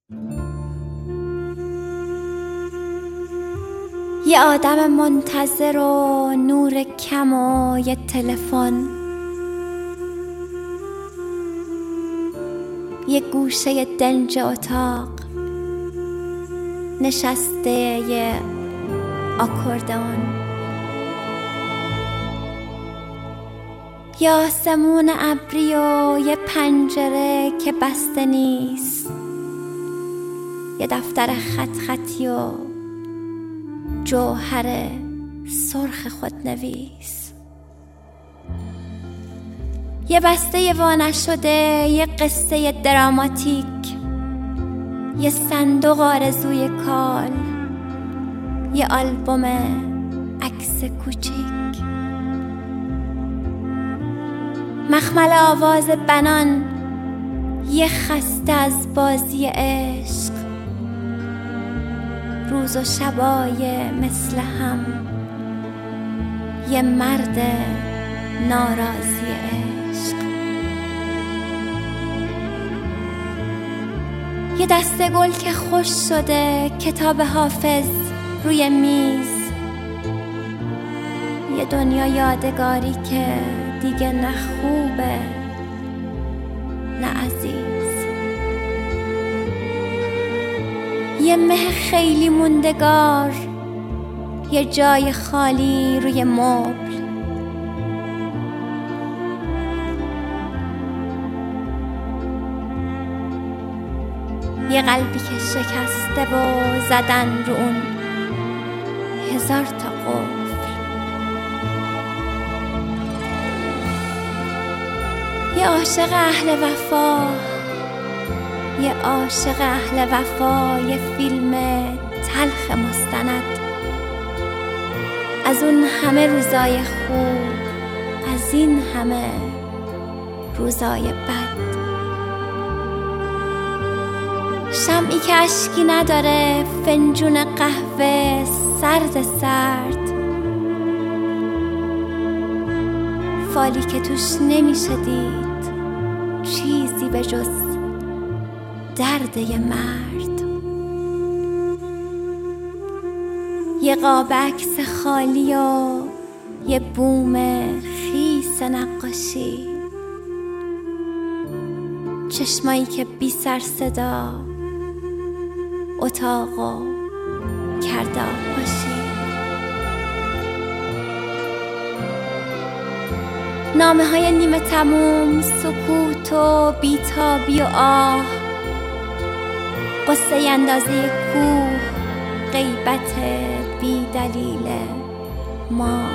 یه آدم منتظر و نور کم و یه تلفن، یه گوشه دنج اتاق نشسته یه آکوردئون، یه آسمون ابری و یه پنجره که بسته نیست، یه دفتر خط خطی و جوهر سرخ خودنویس، یه بسته وانشده، یه قصه دراماتیک، یه صندوق آرزوی کال، یه آلبوم عکس کوچیک، مخمل آواز بنان، یه خسته از بازی عشق، روز و شبای مثل هم، یه مرد ناراضی عشق، یه دسته گل که خوش شده، کتاب حافظ روی میز، یه دنیا یادگاری که دیگه نه خوبه نه عزیز، یه مه خیلی موندگار، یه جای خالی روی مبل، یه قلبی که شکسته و زدن رو اون 1000 تا قفل، یه عاشق اهل وفا، یه عاشق اهل وفا، یه فیلم تلخ مستند از اون همه روزای خوب، از این همه روزای بد، شمعی که اشکی نداره، فنجون قهوه سرد سرد، فالی که توش نمیشه دید چیزی به جز درد یه مرد، یه قاب عکس خالی و یه بوم خیس نقاشی، چشمایی که بی سر صدا اتاقو کرده آغوشی، نامه های نیمه تموم، سکوت و بیتابی و آه، قصه اندازه کوه، غیبت بی دلیل ماه،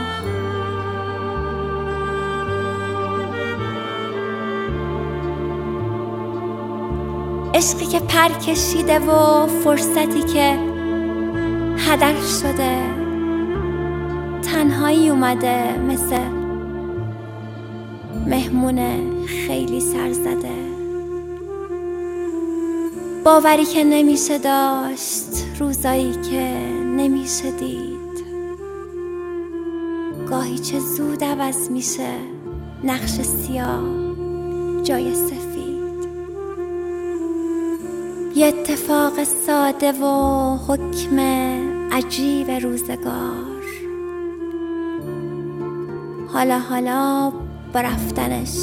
عشقی که پر کشیده و فرصتی که هدر شده، تنهایی اومده مثل مهمون خیلی سرزده، باوری که نمیشه داشت، روزایی که نمیشه دید، گاهی چه زود عوض میشه نقش سیاه جای سفید، یه اتفاق ساده و حکم عجیب روزگار، حالا با رفتنش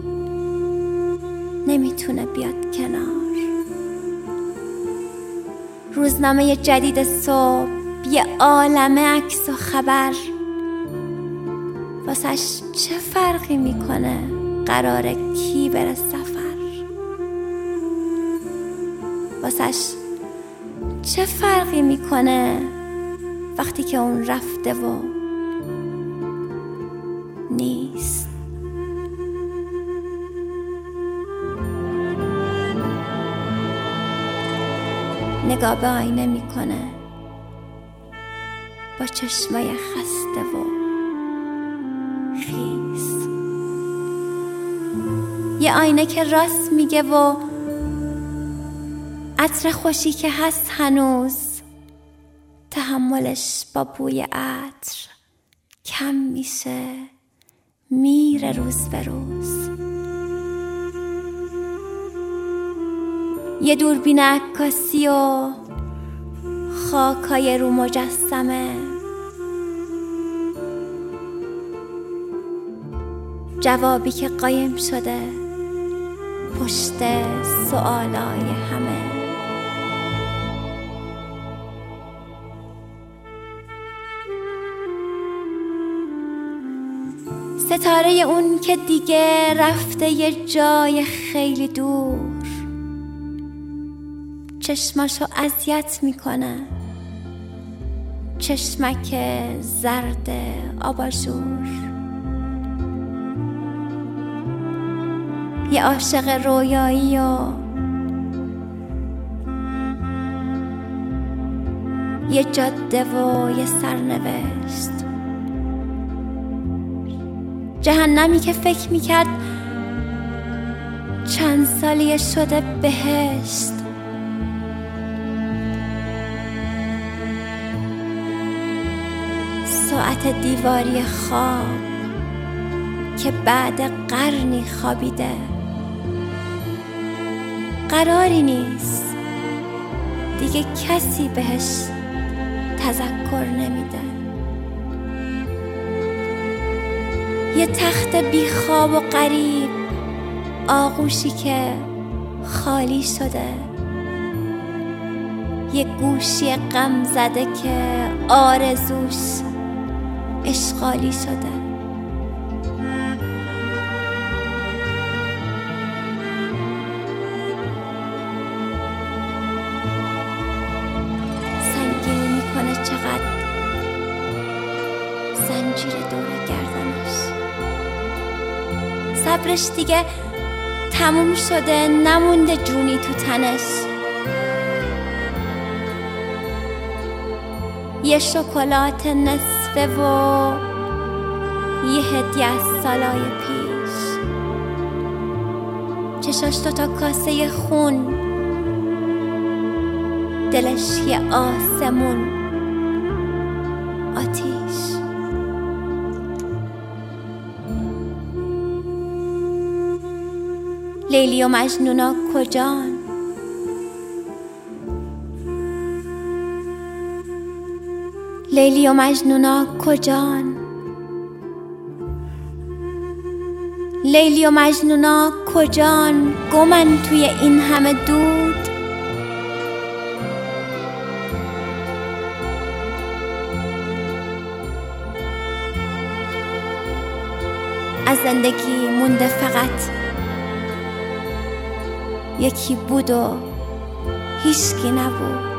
نمیتونه بیاد کنار، روزنامه جدید صبح، یه عالمه عکس و خبر، واسش چه فرقی میکنه قراره کی بره سفر، واسش چه فرقی میکنه وقتی که اون رفته و نیست. نگاه به آینه میکنه با چشمای خسته و خیس، یه آینه که راست میگه و عطر خوشی که هست هنوز، تحملش با بوی عطر کم میشه، میره روز به روز. یه دوربین عکاسی و خاکای رو مجسمه، جوابی که قایم شده پشت سوالای همه. ستاره اون که دیگه رفته یه جای خیلی دور، چشماشو اذیت میکنه، چشمک زرد آباژور. یه عاشق رویایی و یه جاده و یه سرنوشت، جهنمی که فکر میکرد چند سالیه شده بهشت. ساعت دیواری خواب که بعد قرنی خوابیده، قراری نیست دیگه کسی بهش تذکر نمیده. یه تخت بی خواب و غریب، آغوشی که خالی شده، یه گوشی غم زده که آرزوش اشغالی شده. سنگینی میکنه چقدر زنجیر دور گردنش، صبرش دیگه تموم شده، نمونده جونی تو تنش. یه شکلات نصفه و یه هدیه از سالای پیش، چشاش تا کاسه خون، دلش یه آسمون آتیش. لیلی و مجنونا کجان؟ لیلی و مجنونا کجان؟ لیلی و مجنونا کجان؟ گمن توی این همه دود. از زندگی مونده فقط یکی بود و هیچکی نبود.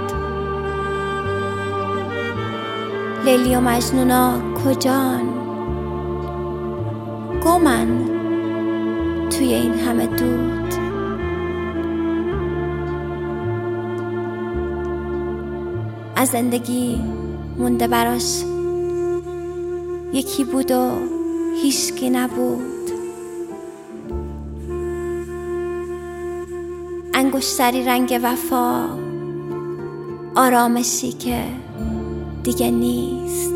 لیلی و مجنونا کجان؟ گمن توی این همه دود. از زندگی مونده براش یکی بود و هیچکی نبود. انگشتری رنگ وفا، آرامشی که دیگه نیست.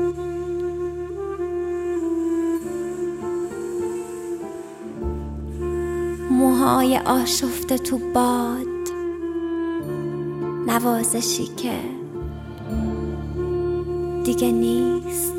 موهای آشفته تو باد، نوازشی که دیگه نیست.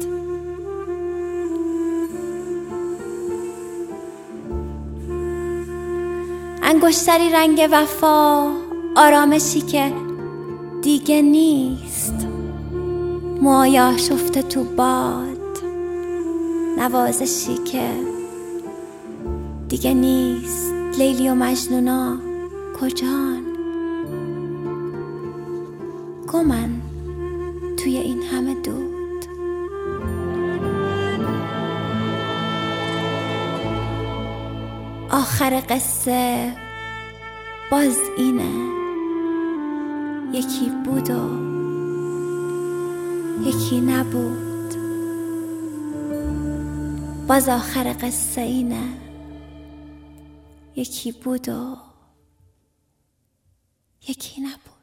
انگشتری رنگ وفا، آرامشی که دیگه نیست. موهای آشفته تو باد، نوازشی که دیگه نیست. لیلی و مجنونا کجان؟ گمن توی این همه دود. آخر قصه باز اینه، یکی بود و یکی نبود. باز آخر قصه اینه، یکی بود و یکی نبود.